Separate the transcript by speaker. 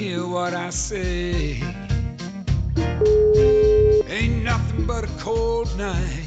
Speaker 1: hear what I say. Ain't nothing but a cold night